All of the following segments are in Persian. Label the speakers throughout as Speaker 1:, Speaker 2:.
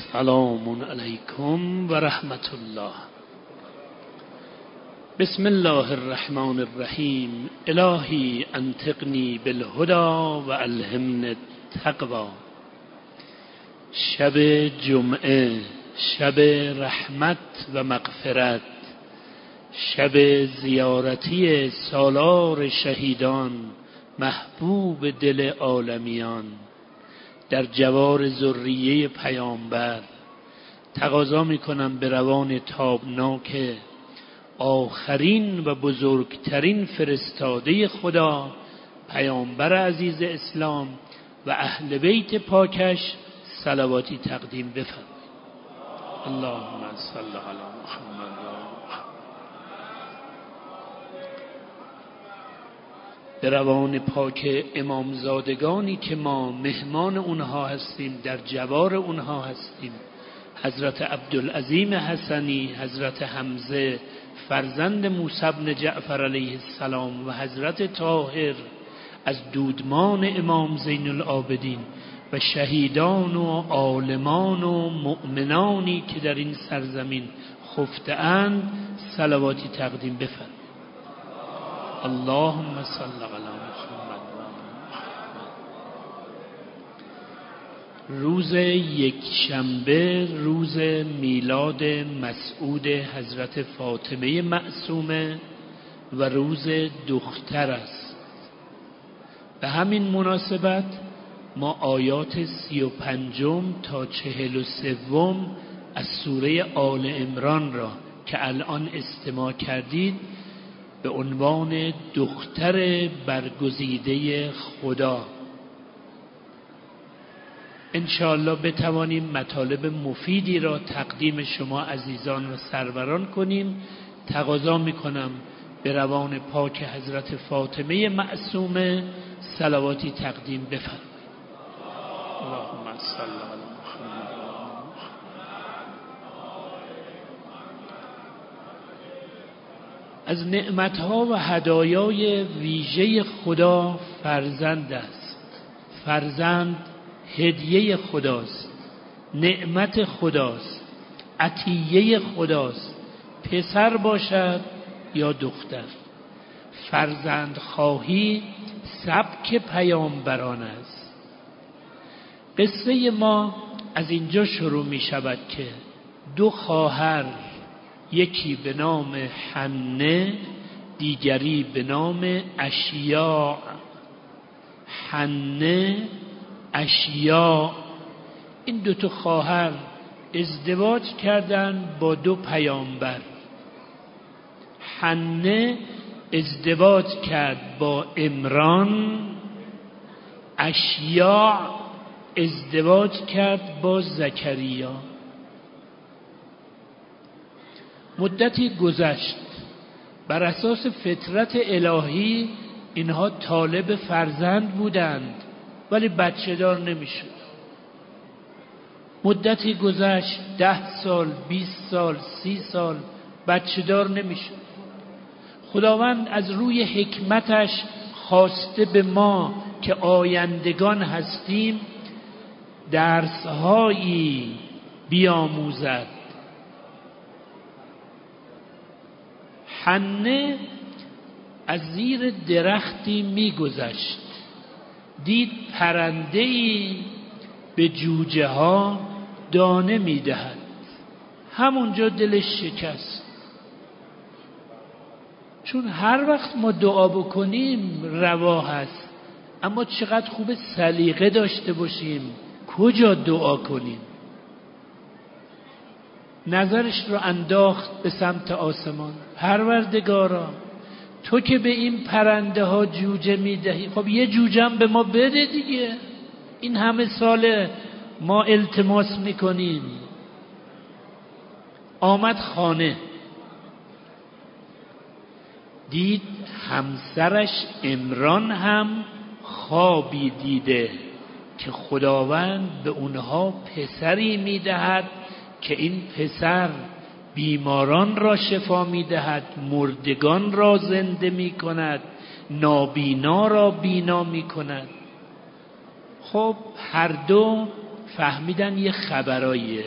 Speaker 1: سلام علیکم و رحمت الله. بسم الله الرحمن الرحیم. الهی انطقنی بالهدی و الهمنی التقوی. شب جمعه، شب رحمت و مغفرت، شب زیارتی سالار شهیدان، محبوب دل عالمیان، در جوار ذریه پیامبر تقاضا میکنم به روان تابناک آخرین و بزرگترین فرستاده خدا، پیامبر عزیز اسلام و اهل بیت پاکش صلواتی تقدیم بفرمایید. اللهم صل علی محمد و به روان پاک امامزادگانی که ما مهمان اونها هستیم، در جوار اونها هستیم، حضرت عبدالعظیم حسنی، حضرت حمزه فرزند موسی بن جعفر علیه السلام و حضرت طاهر از دودمان امام زین العابدین و شهیدان و عالمان و مؤمنانی که در این سرزمین خفته اند صلواتی تقدیم بفرمایید. اللهم صل علی محمد. روز یکشنبه روز میلاد مسعود حضرت فاطمه معصومه و روز دختر است. به همین مناسبت ما آیات 35 تا 43 از سوره آل عمران را که الان استماع کردید به عنوان دختر برگزیده خدا انشاءالله بتوانیم مطالب مفیدی را تقدیم شما عزیزان و سروران کنیم. تقاضا میکنم به روان پاک حضرت فاطمه معصومه صلواتی تقدیم بفرمایید. اللهم صل علی محمد. از نعمتها و هدایای ویژه خدا فرزند است. فرزند هدیه خداست، نعمت خداست، عطیه خداست، پسر باشد یا دختر. فرزند خواهی سبک پیامبران است. قصه ما از اینجا شروع می شود که دو خواهر، یکی به نام حنه دیگری به نام اشیاء، حنه اشیاء، این دو تا خواهر ازدواج کردند با دو پیامبر. حنه ازدواج کرد با عمران، اشیاء ازدواج کرد با زکریا. مدتی گذشت، بر اساس فطرت الهی اینها طالب فرزند بودند ولی بچه دار نمیشد. مدتی گذشت، 10 سال، 20 سال، 30 سال، بچه دار نمیشد. خداوند از روی حکمتش خواسته به ما که آیندگان هستیم درسهایی بیاموزد. حنه از زیر درختی میگذشت، دید پرنده‌ای به جوجه ها دانه میدهد. همونجا دلش شکست، چون هر وقت ما دعا بکنیم روا هست، اما چقدر خوب سلیقه داشته باشیم کجا دعا کنیم. نظرش رو انداخت به سمت آسمان. پروردگارا تو که به این پرنده ها جوجه میدهی، خب یه جوجه هم به ما بده دیگه، این همه سال ما التماس میکنیم. آمد خانه، دید همسرش عمران هم خوابی دیده که خداوند به اونها پسری میدهد که این پسر بیماران را شفا میدهد، مردگان را زنده میکند، نابینا را بینا میکند. خب هر دو فهمیدن یه خبراییه.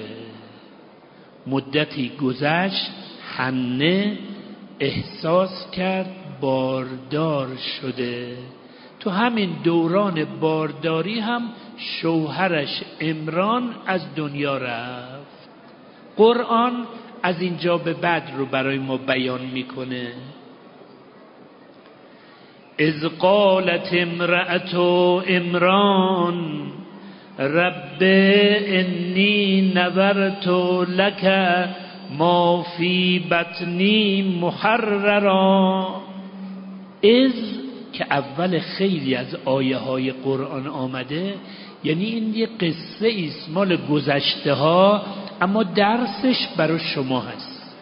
Speaker 1: مدتی گذشت، حنه احساس کرد باردار شده. تو همین دوران بارداری هم شوهرش عمران از دنیا رفت. قرآن از اینجا به بعد رو برای ما بیان میکنه. اذ قالت امرأة عمران رب انی نذرت لک ما فی بطنی محررا. اذ که اول خیلی از آیه های قرآن آمده، یعنی این یه قصه ایست مال گذشته ها، اما درسش برای شما هست.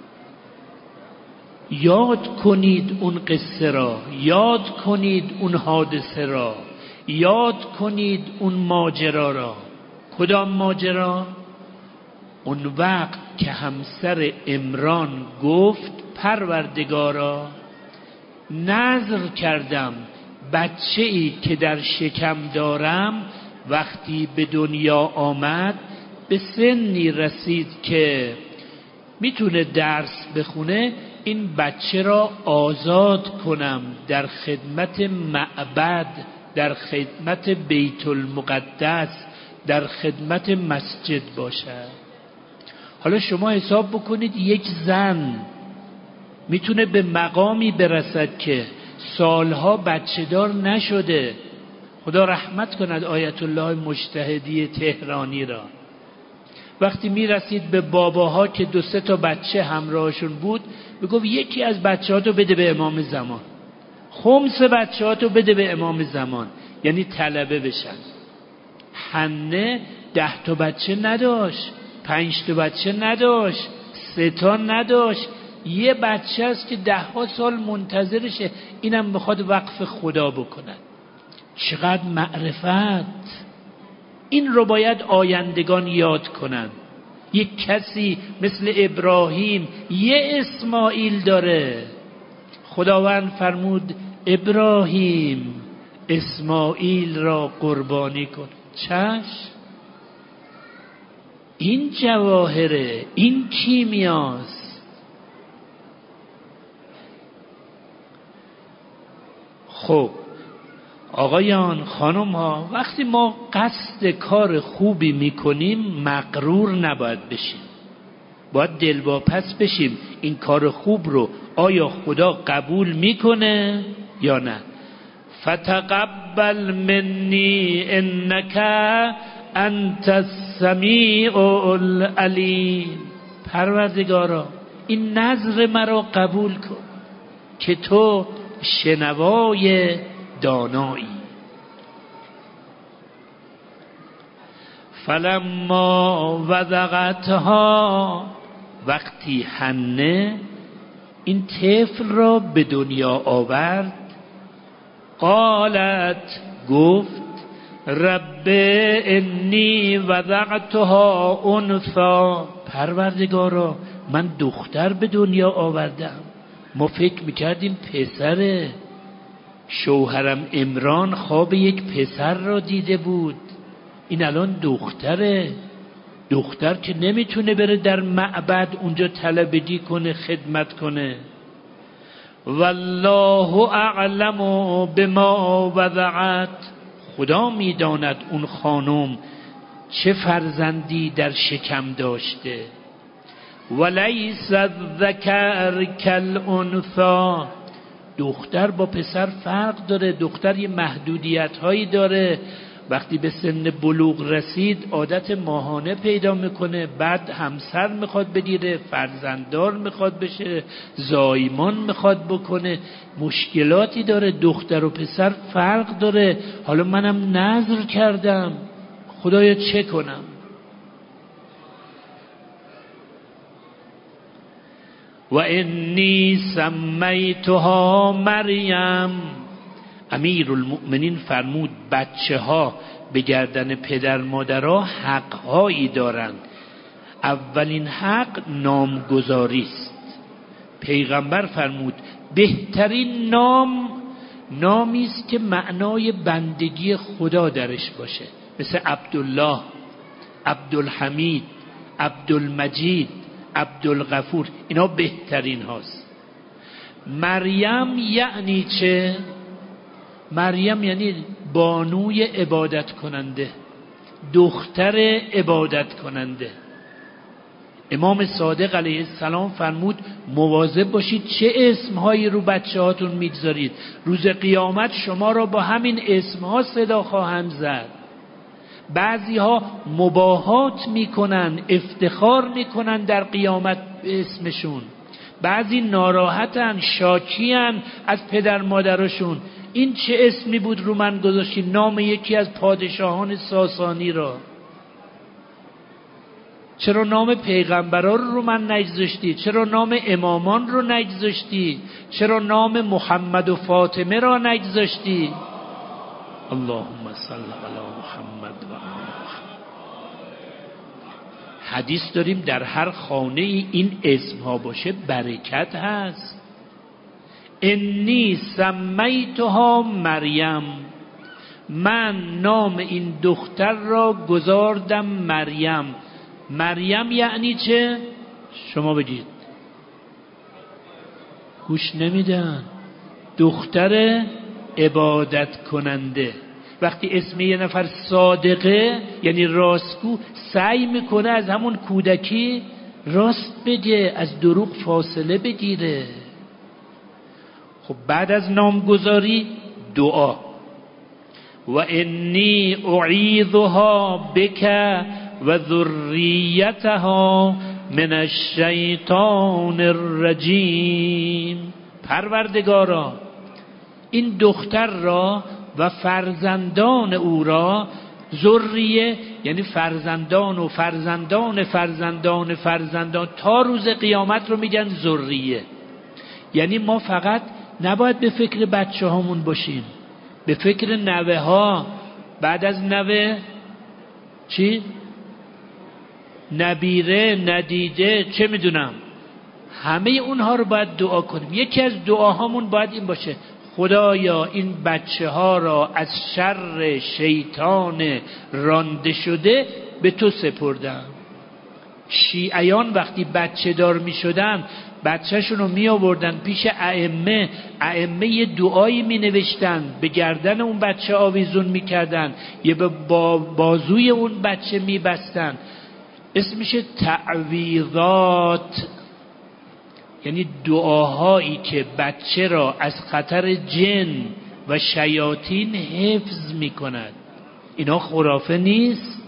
Speaker 1: یاد کنید اون قصه را، یاد کنید اون حادثه را، یاد کنید اون ماجرا را. کدام ماجرا؟ اون وقت که همسر عمران گفت پروردگارا نذر کردم بچه ای که در شکم دارم وقتی به دنیا آمد به سنی رسید که میتونه درس بخونه، این بچه را آزاد کنم در خدمت معبد، در خدمت بیت المقدس، در خدمت مسجد باشد. حالا شما حساب بکنید یک زن میتونه به مقامی برسد که سالها بچه دار نشده. خدا رحمت کند آیت الله مجتهدی تهرانی را. وقتی میرسید به باباها که 2-3 تا بچه همراهشون بود، میگفت یکی از بچه‌هاتو بده به امام زمان، خمس بچه‌هاتو بده به امام زمان، یعنی طلبه بشن. حنه 10 تا بچه نداشت، 5 تا بچه نداشت، 3 تا نداشت، یه بچه است که 10 سال منتظرشه، اینم میخواد وقف خدا بکند. چقدر معرفت! این رو باید آیندگان یاد کنن. یک کسی مثل ابراهیم یه اسماعیل داره. خداوند فرمود ابراهیم اسماعیل را قربانی کن. چشم. این جواهره، این کیمیاست. خب آقایان، خانم ها، وقتی ما قصد کار خوبی میکنیم مغرور نباید بشیم، باید دلواپس بشیم این کار خوب رو آیا خدا قبول میکنه یا نه. فتقبل منی انک انت السمیع العلیم. پروردگارا این نذر مرا قبول کن که تو شنوای دانایی. فلما وضعتها، وقتی حنه این طفل را به دنیا آورد، قالت گفت رب انی وضعتها انثی. پروردگارا من دختر به دنیا آوردم، ما فکر میکردیم پسره. شوهرم عمران خواب یک پسر را دیده بود، این الان دختره. دختر که نمیتونه بره در معبد اونجا طلبگی کنه، خدمت کنه. والله اعلم بما وضعت. خدا میداند اون خانم چه فرزندی در شکم داشته. ولیس الذکر کالانثی. دختر با پسر فرق داره. دختر یه محدودیت هایی داره. وقتی به سن بلوغ رسید عادت ماهانه پیدا میکنه، بعد همسر میخواد بگیره، فرزنددار میخواد بشه، زایمان میخواد بکنه، مشکلاتی داره. دختر و پسر فرق داره. حالا منم نذر کردم، خدایا چه کنم؟ و انی سمیتها مریم. امیر المؤمنین فرمود بچه ها به گردن پدر مادرها حقهایی دارند. اولین حق نامگذاری است. پیغمبر فرمود بهترین نام نامی است که معنای بندگی خدا درش باشه، مثل عبدالله، عبدالحمید، عبدالمجید، عبدالغفور، اینا بهترین هاست. مریم یعنی چه؟ مریم یعنی بانوی عبادت کننده، دختر عبادت کننده. امام صادق علیه السلام فرمود مواظب باشید چه اسمهایی رو بچه هاتون میگذارید، روز قیامت شما را با همین اسمها صدا خواهند زد. بعضی ها مباهات میکنن، افتخار میکنن در قیامت به اسمشون، بعضی ناراحتن، شاکیان از پدر مادرشون. این چه اسمی بود رو من گذاشتی؟ نام یکی از پادشاهان ساسانی را. چرا نام پیغمبران رو من نگذاشتی؟ چرا نام امامان رو نگذاشتی؟ چرا نام محمد و فاطمه را نگذاشتی؟ اللهم صل علی محمد و آل محمد. حدیث داریم در هر خانه این اسم ها باشه برکت هست. انی سمیتها مریم، من نام این دختر را گذاردم مریم. مریم یعنی چه؟ شما بگید. گوش نمیدن. دختر عبادت کننده. وقتی اسم یه نفر صادقه یعنی راستگو، سعی میکنه از همون کودکی راست بگه، از دروغ فاصله بگیره. خب بعد از نامگذاری دعا، و انی اعیذها بک و ذریتها من الشیطان الرجیم. پروردگارا این دختر را و فرزندان او را، ذریه یعنی فرزندان و فرزندان فرزندان فرزندان تا روز قیامت رو میگن ذریه. یعنی ما فقط نباید به فکر بچه هامون باشیم، به فکر نوه ها، بعد از نوه چی؟ نبیره، ندیده، چه میدونم، همه اونها رو باید دعا کنیم. یکی از دعاهامون باید این باشه: خدایا این بچه ها را از شر شیطان رانده شده به تو سپردم. شیعیان وقتی بچه دار می شدن بچهشون رو می آوردن پیش ائمه، ائمه یه دعایی می نوشتن، به گردن اون بچه آویزون می کردن، یه به بازوی اون بچه می بستن، اسمش تعویضات، یعنی دعاهایی که بچه را از خطر جن و شیاطین حفظ می کند. اینا خرافه نیست،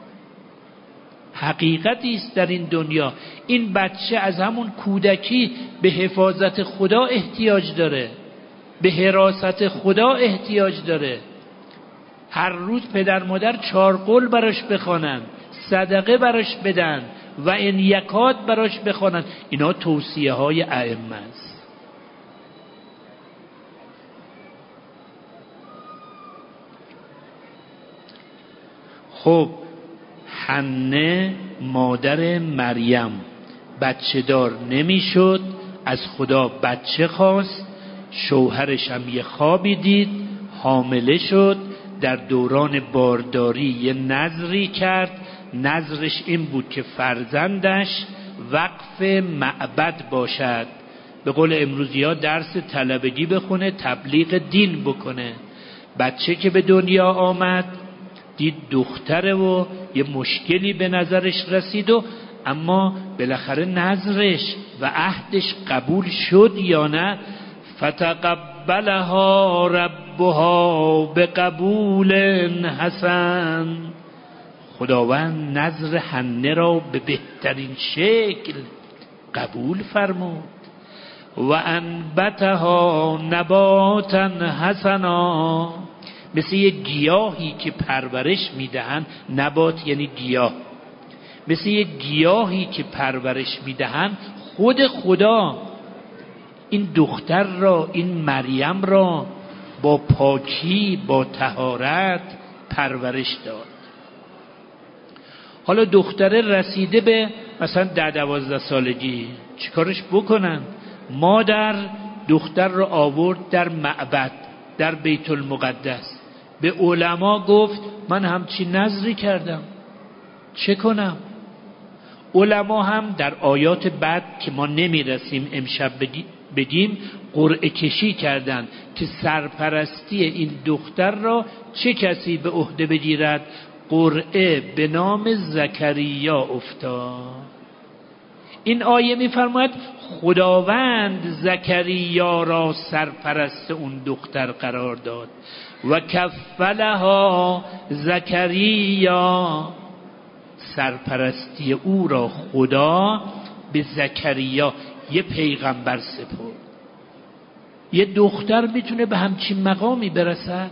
Speaker 1: حقیقتی است در این دنیا. این بچه از همون کودکی به حفاظت خدا احتیاج داره، به حراست خدا احتیاج داره. هر روز پدر مادر 4 قول براش بخوانن، صدقه براش بدن و ان یکات براش بخوانن. اینا توصیه های ائمه است. خب حنه مادر مریم بچه دار نمیشد، از خدا بچه خواست، شوهرش هم یه خوابی دید، حامله شد. در دوران بارداری یه نذری کرد، نذرش این بود که فرزندش وقف معبد باشد، به قول امروزی ها درس طلبگی بخونه، تبلیغ دین بکنه. بچه که به دنیا آمد دید دختره و یه مشکلی به نظرش رسید و اما بالاخره نذرش و عهدش قبول شد یا نه؟ فتقبلها ربها بقبول حسن. خداوند نذر حنه را به بهترین شکل قبول فرمود. و انبتها نباتا حسنا، مثل یه گیاهی که پرورش میدهن، نبات یعنی گیاه، مثل یه گیاهی که پرورش میدهن، خود خدا این دختر را، این مریم را با پاکی، با طهارت پرورش داد. حالا دختره رسیده به مثلا 10-12 سالگی، چیکارش بکنن؟ مادر دختر را آورد در معبد، در بیت المقدس، به علما گفت من همچین نذری کردم، چه کنم؟ علما هم در آیات بعد که ما نمیرسیم امشب بگیم قرعه کشی کردند که سرپرستی این دختر را چه کسی به عهده بگیرد. قرعه به نام زکریا افتاد. این آیه میفرماید خداوند زکریا را سرپرست اون دختر قرار داد و کفلها زکریا، سرپرستی او را خدا به زکریا یه پیغمبر سپرد. یه دختر میتونه به همچین مقامی برسد؟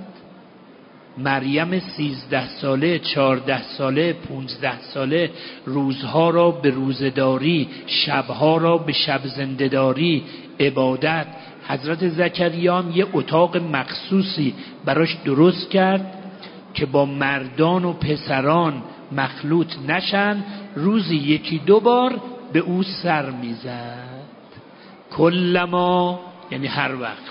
Speaker 1: مریم 13 ساله، 14 ساله، 15 ساله روزها را به روزداری، شبها را به شب زنده‌داری، عبادت. حضرت زکریا هم یه اتاق مخصوصی براش درست کرد که با مردان و پسران مخلوط نشن، روزی 1-2 بار به او سر میزد. کلما یعنی هر وقت،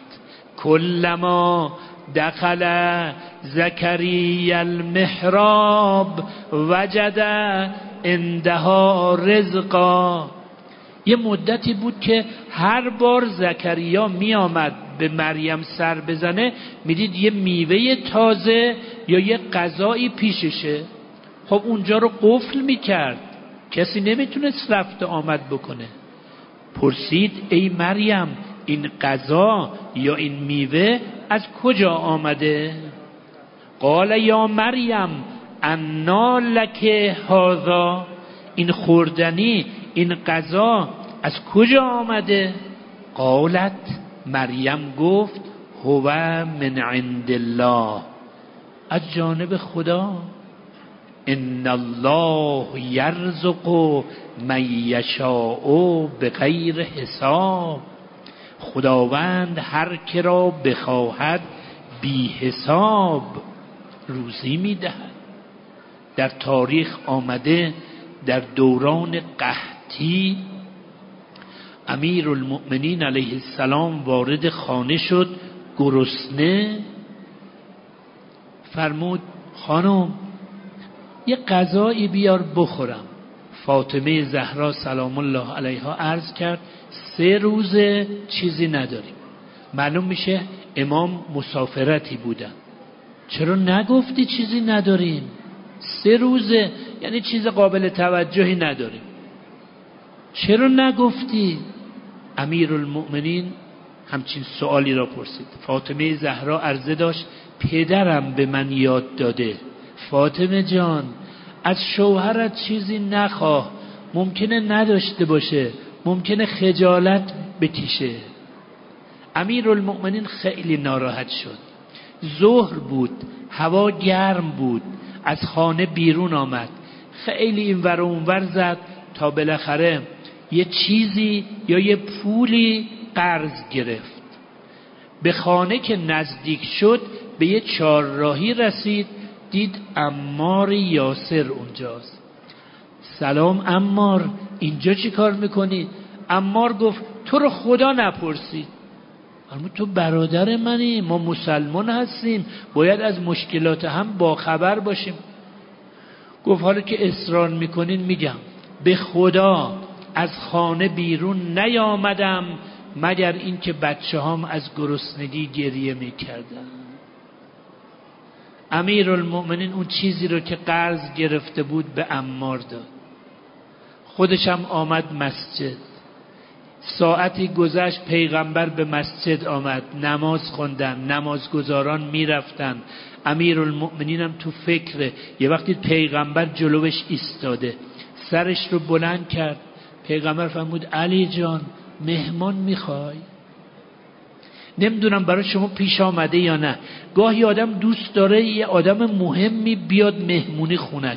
Speaker 1: کلما دخل زکریا المحراب وجد عندها رزقا. یه مدتی بود که هر بار زکریا می آمد به مریم سر بزنه میدید یه میوه تازه یا یه غذایی پیششه. خب اونجا رو قفل میکرد، کسی نمیتونست رفت آمد بکنه. پرسید ای مریم این غذا یا این میوه از کجا آمده؟ قال یا مریم انا لک هذا، این خوردنی این غذا از کجا آمده؟ قالت، مریم گفت هو من عند الله، از جانب خدا. ان الله یرزق من یشاء بغیر حساب، خداوند هر که را بخواهد بی حساب روزی میدهد. در تاریخ آمده در دوران قحطی امیرالمؤمنین علیه السلام وارد خانه شد، گرسنه، فرمود خانم یه غذایی بیار بخورم. فاطمه زهرا سلام الله علیها عرض کرد 3 روزه چیزی نداریم. معلوم میشه امام مسافرتی بودن. چرا نگفتی چیزی نداریم؟ 3 روزه یعنی چیز قابل توجهی نداریم، چرا نگفتی؟ امیرالمؤمنین همچین سوالی را پرسید. فاطمه زهرا عرضه داشت پدرم به من یاد داده فاطمه جان از شوهرت چیزی نخواه، ممکنه نداشته باشه، ممکنه خجالت بکشه. امیرالمؤمنین خیلی ناراحت شد. ظهر بود، هوا گرم بود، از خانه بیرون آمد، خیلی اینور و اونور زد تا بالاخره یه چیزی یا یه پولی قرض گرفت. به خانه که نزدیک شد به یه چهارراهی رسید، دید عمار یاسر اونجاست. سلام عمار، اینجا چی کار میکنی؟ عمار گفت تو رو خدا نپرسید، اما تو برادر منی، ما مسلمان هستیم، باید از مشکلات هم باخبر باشیم. گفت حالا که اصرار میکنین میگم، به خدا از خانه بیرون نیامدم مگر این که بچه هم از گرسنگی گریه میکردن. امیرالمؤمنین اون چیزی رو که قرض گرفته بود به عمار داد. خودش هم آمد مسجد. ساعتی گذشت پیغمبر به مسجد آمد، نماز خوندن، نمازگزاران میرفتن. امیرالمؤمنین هم تو فکره. یه وقتی پیغمبر جلوش ایستاده، سرش رو بلند کرد. پیغمبر فرمود علی جان مهمان میخوای؟ نمیدونم برای شما پیش آمده یا نه، گاهی آدم دوست داره یه آدم مهمی بیاد مهمونی خونش.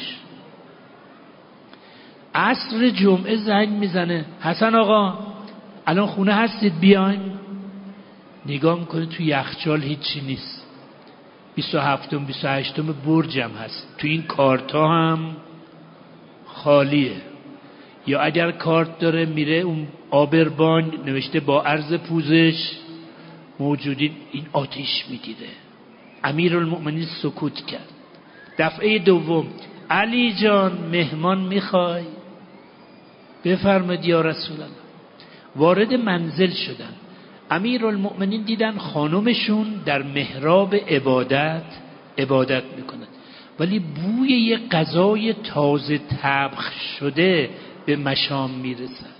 Speaker 1: عصر جمعه زنگ میزنه، حسن آقا الان خونه هستید بیاین؟ نگاه میکنه تو یخچال هیچی نیست، 27م 28م برجم هست، تو این کارتا هم خالیه. یا اگر کارت داره میره اون آبربان نوشته با عرض پوزش موجودین، این آتیش میگیره. امیرالمؤمنین سکوت کرد. دفعه دوم علی جان مهمان میخوای؟ بفرمایید یا رسول الله. وارد منزل شدن. امیرالمؤمنین دیدن خانمشون در محراب عبادت میکنند، ولی بوی یه غذای تازه طبخ شده به مشام میرسد.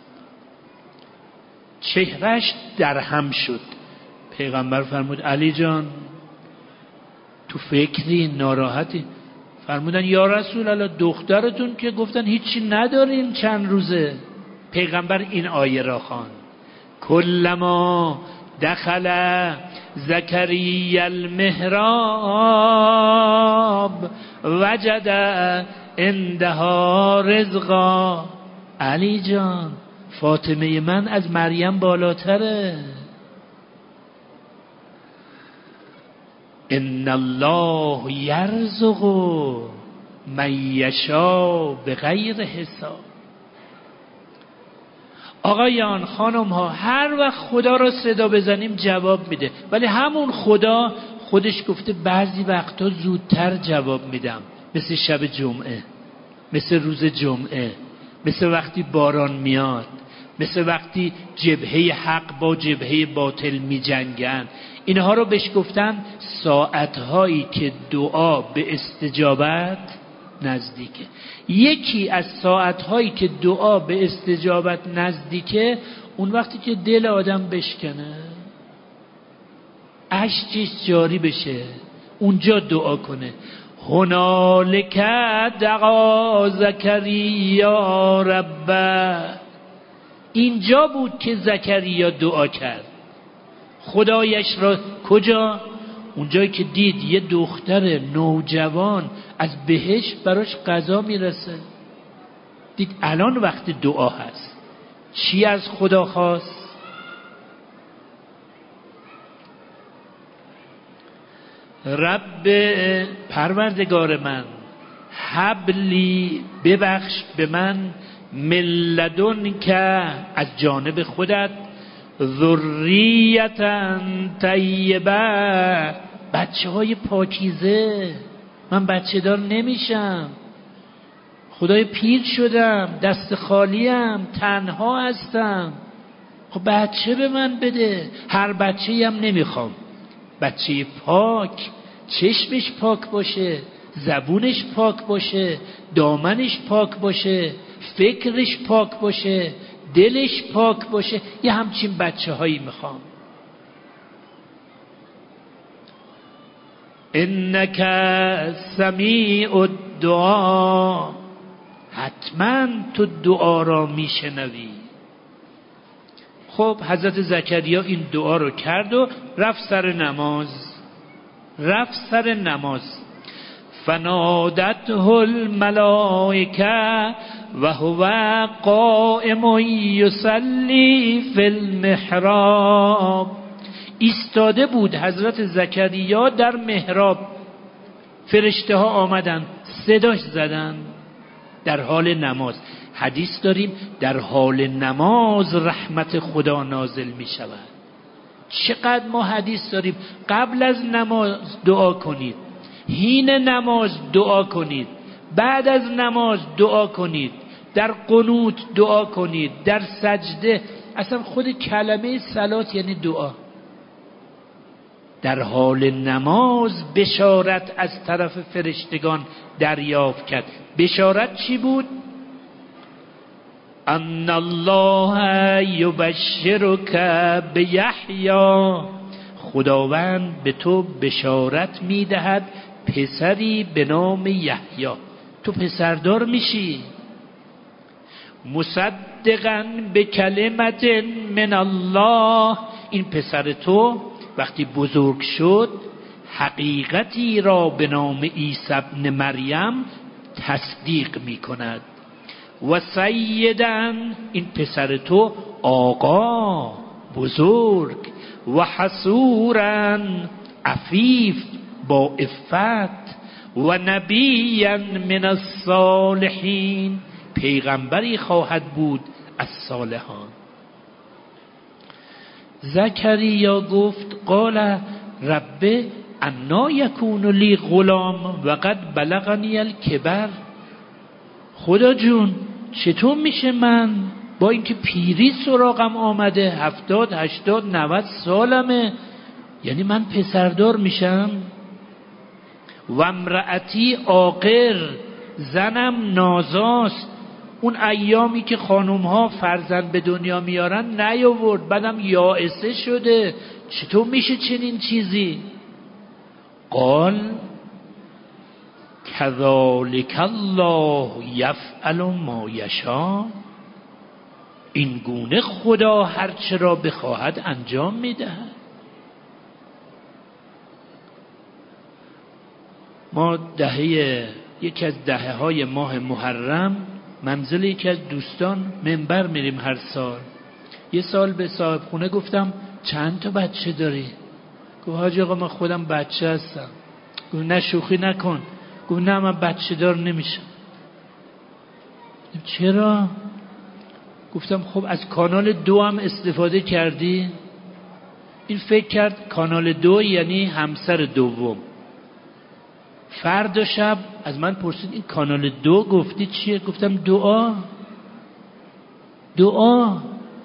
Speaker 1: چهرهش درهم شد. پیغمبر فرمود علی جان تو فکری ناراحتی؟ فرمودن یا رسول الله دخترتون که گفتن هیچی ندارین چند روزه. پیغمبر این آیه را خواند کلما دخل زکریا المحراب وجد عندها رزقا. علی جان فاطمه من از مریم بالاتره. ان الله یرزق من یشاء بغیر حساب. آقایان خانم ها، هر وقت خدا را صدا بزنیم جواب میده، ولی همون خدا خودش گفته بعضی وقتا زودتر جواب میدم، مثل شب جمعه، مثل روز جمعه، مثل وقتی باران میاد، مثل وقتی جبهه حق با جبهه باطل می جنگن. اینها رو بهش گفتن ساعتهایی که دعا به استجابت نزدیکه. یکی از ساعتهایی که دعا به استجابت نزدیکه اون وقتی که دل آدم بشکنه، اشکش جاری بشه، اونجا دعا کنه. هنالک دعا زکریا ربه. اینجا بود که زکریا دعا کرد خدایش را. کجا؟ اونجایی که دید یه دختر نوجوان از بهشت براش غذا میرسه. دید الان وقت دعا هست. چی از خدا خواست؟ رب پروردگار من، حبلی ببخش به من، من لدنک از جانب خودت، ذریتا طیبه بچه های پاکیزه. من بچه دار نمیشم، خدای پیر شدم، دست خالیم، تنها هستم. خب بچه به من بده. هر بچه‌ای هم نمیخوام، بچه پاک، چشمش پاک باشه، زبونش پاک باشه، دامنش پاک باشه، فکرش پاک باشه، دلش پاک باشه. یه همچین بچه هایی میخوام. انک سمیع الدعا، حتما تو دعا را میشنوی. خب حضرت زکریا این دعا رو کرد و رفت سر نماز. فنادته الملائکه و هو قائم یصلی فی المحراب. ایستاده بود حضرت زکریا در محراب. فرشته ها آمدن صداش زدن در حال نماز. حدیث داریم در حال نماز رحمت خدا نازل می شود. چقدر ما حدیث داریم قبل از نماز دعا کنید، حین نماز دعا کنید، بعد از نماز دعا کنید، در قنوت دعا کنید، در سجده. اصلا خود کلمه صلات یعنی دعا. در حال نماز بشارت از طرف فرشتگان دریافت کرد. بشارت چی بود؟ ان الله یبشرک بیحیی. خداوند به تو بشارت میدهد پسری به نام یحیی. تو پسردار میشی. مصدقا بکلمت من الله. این پسر تو وقتی بزرگ شد حقیقتی را به نام عیسی ابن مریم تصدیق میکند. و سیداً، این پسر تو آقا بزرگ، و حصوراً عفیف با عفت، و نبیاً من الصالحین، پیغمبری خواهد بود از صالحان. زکریا گفت قال رب انا یکون لی غلام و قد بلغنی الکبر.
Speaker 2: خدا جون چطور میشه من با اینکه پیری سراغم آمده 70 80 90 سالمه، یعنی من پسردار میشم؟ و امرأتی عاقر، زنم نازاست. اون ایامی که خانوم ها فرزند به دنیا میارن نیاورد، بعدم یائسه شده، چطور میشه چنین چیزی؟ قال کذالک الله یفعل ما یشاء، این گونه خدا هر چه را بخواهد انجام میدهد. ما یکی از دهه های ماه محرم منزل یکی از دوستان منبر میریم هر سال. یه سال به صاحب خونه گفتم چند تا بچه داری؟ گفت حاج آقا من خودم بچه هستم. گفت نه شوخی نکن. گفت نه من بچه دار نمیشم. چرا؟ گفتم خب از کانال 2 هم استفاده کردی؟ این فکر کرد کانال 2 یعنی همسر دوم. فردا شب از من پرسید این کانال 2 گفتی چیه؟ گفتم دعا.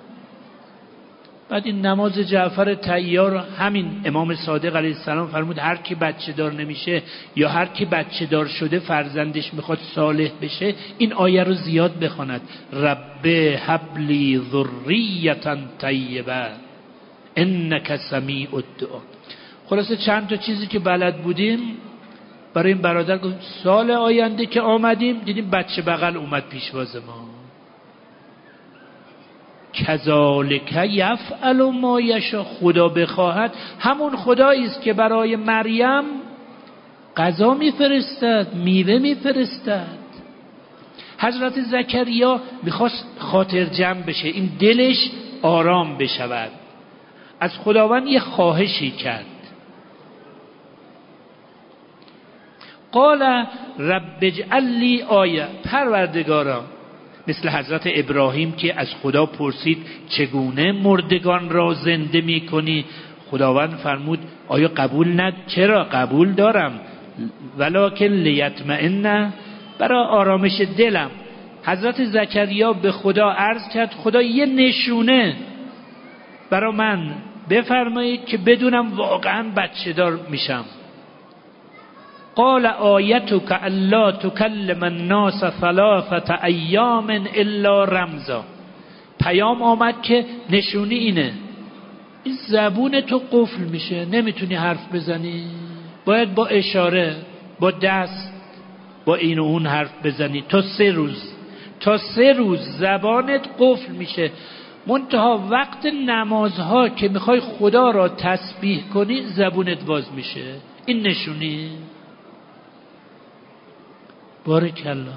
Speaker 2: بعد این نماز جعفر طیار، همین امام صادق علیه السلام فرمود هر کی بچه دار نمیشه یا هر کی بچه دار شده فرزندش میخواد صالح بشه، این آیه رو زیاد بخواند: رب هب لی ذریة طیبه انک سمیع الدعا. خلاصه چند تا چیزی که بلد بودیم برای این برادر گفت. سال آینده که آمدیم دیدیم بچه بغل اومد پیشواز ما. کذالک یفعل ما یشاء، خدا بخواهد همون خدایی است که برای مریم غذا میفرستد، میوه میفرستد. حضرت زکریا میخواست خاطر جمع بشه، این دلش آرام بشود، از خداوند یه خواهشی کرد. قال رب اجعل لی آیه، پروردگارا، مثل حضرت ابراهیم که از خدا پرسید چگونه مردگان را زنده می کنی؟ خداوند فرمود آیا قبول چرا قبول دارم، ولکن لیطمئن، برای آرامش دلم. حضرت زکریا به خدا عرض کرد خدا یه نشونه برای من بفرمایید که بدونم واقعا بچه دار میشم. قال آیتک الا تکلم الناس 3 ایام الا رمزا. پیام آمد که نشونی اینه، این زبون تو قفل میشه، نمیتونی حرف بزنی، باید با اشاره، با دست، با این و اون حرف بزنی تا 3 روز زبانت قفل میشه. منتها وقت نمازها که میخوای خدا را تسبیح کنی زبونت باز میشه. این نشونی. بارک الله.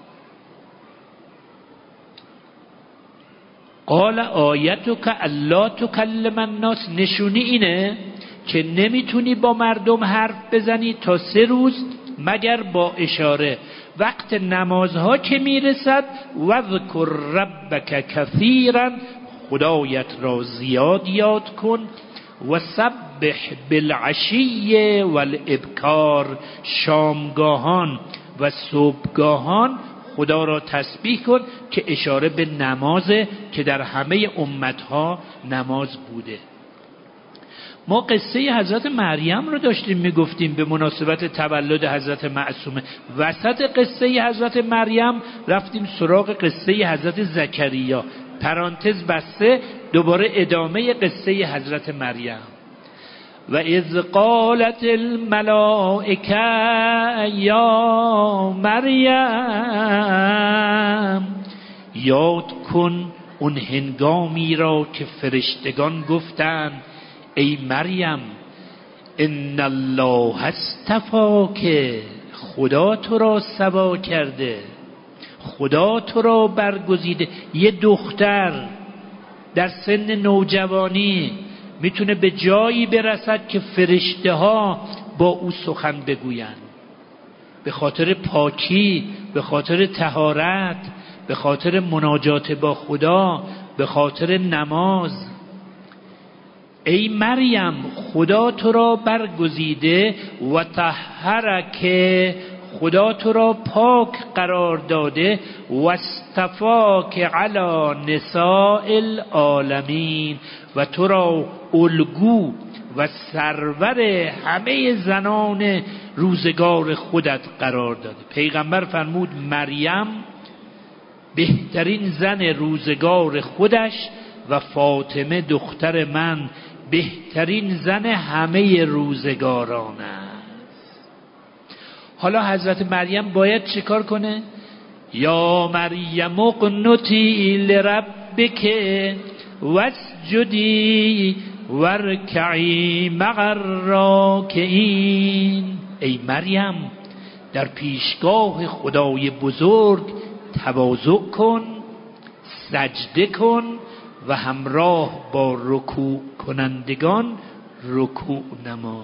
Speaker 2: قال آیتک الا تکلم الناس، نشونی اینه که نمیتونی با مردم حرف بزنی تا 3 روز مگر با اشاره. وقت نمازها که میرسد وذکر ربک کثیرا، خدایت را زیاد یاد کن. و سبح بالعشی والابکار، شامگاهان و صبحگاهان خدا را تسبیح کن، که اشاره به نمازه که در همه امتها نماز بوده. ما قصه حضرت مریم رو داشتیم میگفتیم به مناسبت تولد حضرت معصومه. وسط قصه حضرت مریم رفتیم سراغ قصه حضرت زکریا، پرانتز بسته، دوباره ادامه قصه حضرت مریم. و اذ قالت الملائکه یا مریم، یاد کن اون هنگامی را که فرشتگان گفتند ای مریم ان الله اصطفاک، خدا تو را صفا کرده، خدا تو را برگزیده. یه دختر در سن نوجوانی میتونه به جایی برسد که فرشته ها با او سخن بگویند، به خاطر پاکی، به خاطر طهارت، به خاطر مناجات با خدا، به خاطر نماز. ای مریم خدا تو را برگزیده و طهرک، خدا تو را پاک قرار داده واصطفاک علی نساء العالمین و تو را الگو و سرور همه زنان روزگار خودت قرار داده. پیغمبر فرمود مریم بهترین زن روزگار خودش و فاطمه دختر من بهترین زن همه روزگاران است. حالا حضرت مریم باید چیکار کنه؟ یا مریم اقنتی لربک واسجدی وارکعی مع الراکعین. ای مریم در پیشگاه خدای بزرگ تواضع کن، سجده کن و همراه با رکوع کنندگان رکوع نما.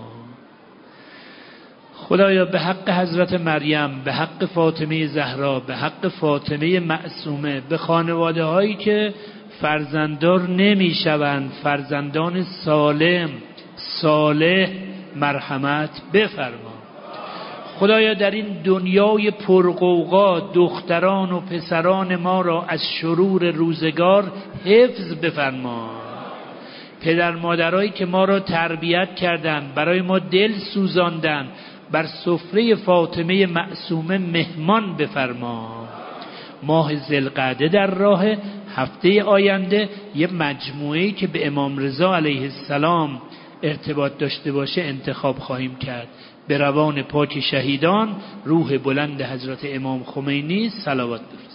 Speaker 2: خدایا به حق حضرت مریم، به حق فاطمه زهرا، به حق فاطمه معصومه، به خانواده هایی که فرزنددار نمیشوند، فرزندان سالم صالح مرحمت بفرما. خدایا در این دنیای پرغوغا دختران و پسران ما را از شرور روزگار حفظ بفرما. پدر مادرایی که ما را تربیت کردند، برای ما دل سوزاندند، بر سفره فاطمه معصومه مهمان بفرما. ماه ذوالقعده در راه، هفته آینده یه مجموعه‌ای که به امام رضا علیه السلام ارتباط داشته باشه انتخاب خواهیم کرد. به روان پاک شهیدان، روح بلند حضرت امام خمینی صلوات بفرستید.